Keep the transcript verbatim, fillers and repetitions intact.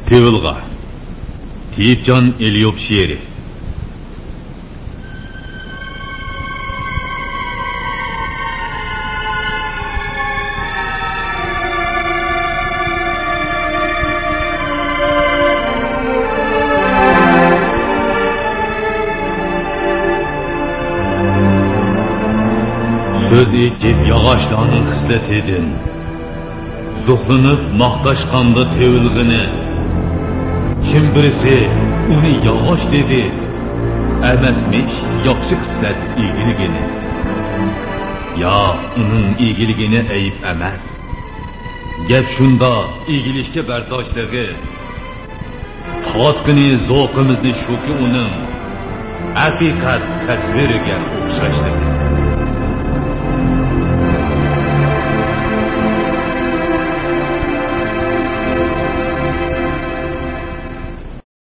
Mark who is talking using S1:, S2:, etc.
S1: Tevilga Tiyipcan Eliop şiiri. Söz etip yağaçlarının xislet edin. Zuhlanıp maqtaşqandı tevilgini. Kim birisi onu yağaç dedi. Əməsmiş yaxşı xislet iyiligini. Ya onun iyiligini eyip əməz. Gep şunda iyilişke berdaşlığı. Tatqini zoqimizni shuki onun haqiqat tasviriga o'xshashligi.